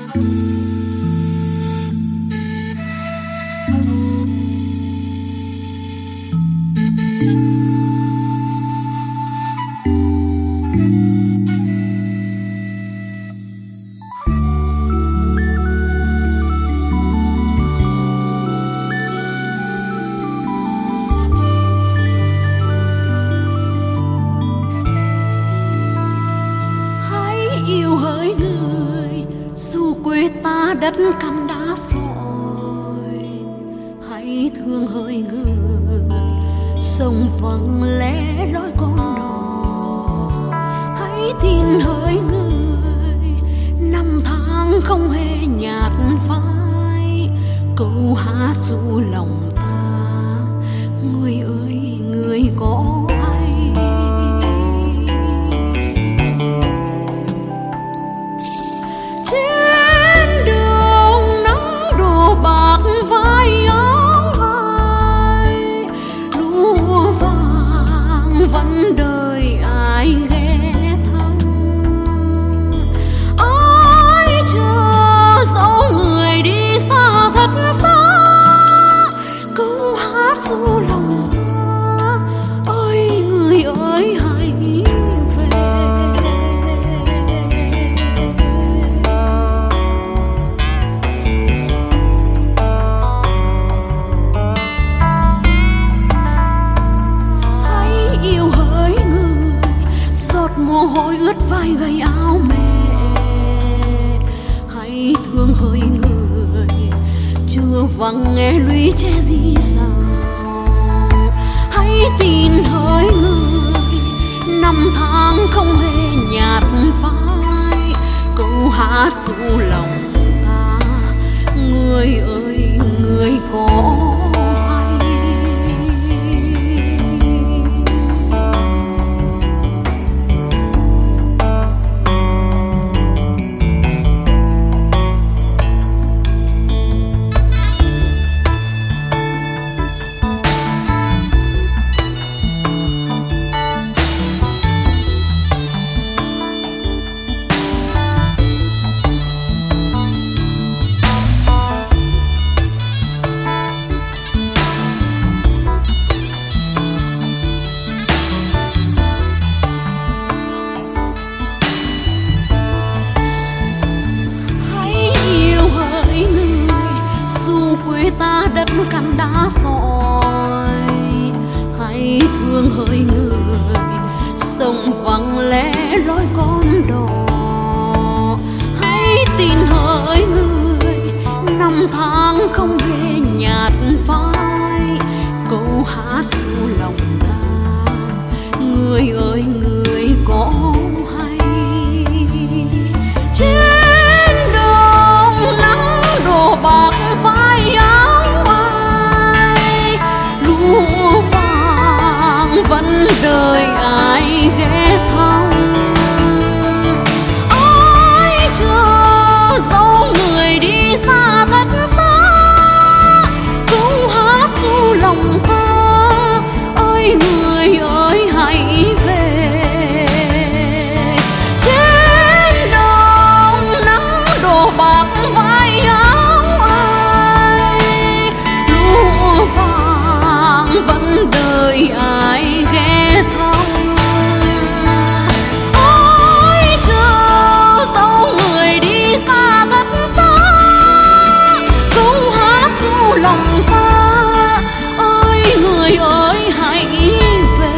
Đất cằn đá sỏi, hãy thương hỡi người sông vắng lẽ lối con đò. Hãy tin hỡi người năm tháng không hề nhạt phai, câu hát ru lòng ta. Người ơi người có vai áo vai lúa vàng vẫn đợi ai ghé thăm, ai chờ dẫu người đi xa thật xa. Câu hát ru lòng ta, ơi người ơi hãy mồ hôi ướt vai gầy áo mẹ. Hãy thương hỡi người chưa vắng nghe lũy tre di rào. Hãy tin hỡi người năm tháng không hề nhạt phai, câu hát ru lòng ta. Người ơi người có ta đất cằn đá sỏi. Hãy thương hỡi người sông vắng lẽ lối con đò. Hãy tin hỡi người năm tháng không hề nhạt phai, câu hát ru lòng ta. Người ơi người có hay trên đồng nắng đổ bạc vai áo ai lúa vàng vẫn đợi ai ghé thăm. Ai chờ dẫu người đi xa thật xa, câu hát ru lòng ta. Ơi người ơi hãy về trên đồng nắng đổ bạc vai áo ai lúa vàng vẫn đợi ai ghé thăm. Ôi chờ dẫu người đi xa thật xa, câu hát ru lòng ta. Ơi người ơi hãy về.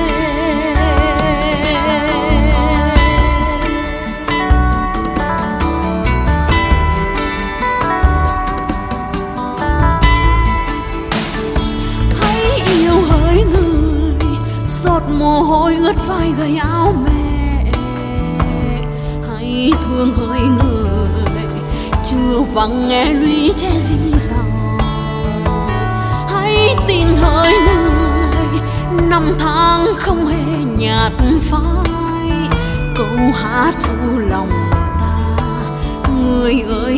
Hãy yêu hỡi người giọt mồ hôi ướt vai gầy áo mẹ. Hãy thương hỡi người chưa vắng nghe lũy tre di rào. Hãy tin hỡi người năm tháng không hề nhạt phai, câu hát ru lòng ta. Người ơi